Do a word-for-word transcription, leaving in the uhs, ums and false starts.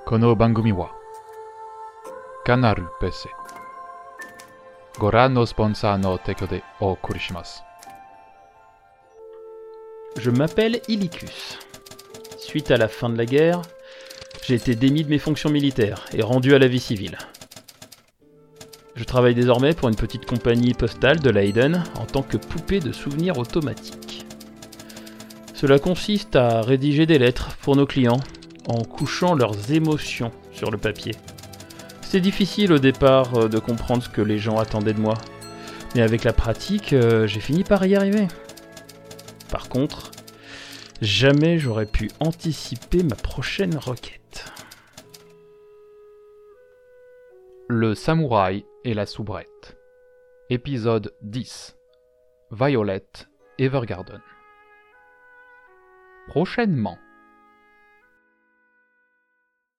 この番組はカナル ペーシー ご覧のスポンサーの提供でお送りします。 Je m'appelle Illicus. Suite à la fin de la guerre, j'ai été démis de mes fonctions militaires et rendu à la vie civile. Je travaille désormais pour une petite compagnie postale de Leiden en tant que poupée de souvenirs automatique. Cela consiste à rédiger des lettres pour nos clients en couchant leurs émotions sur le papier. C'était difficile au départ de comprendre ce que les gens attendaient de moi, mais avec la pratique, j'ai fini par y arriver. Par contre, jamais j'aurais pu anticiper ma prochaine requête. Le samouraï et la soubrette. Épisode dix. Violet Evergarden. Prochainement.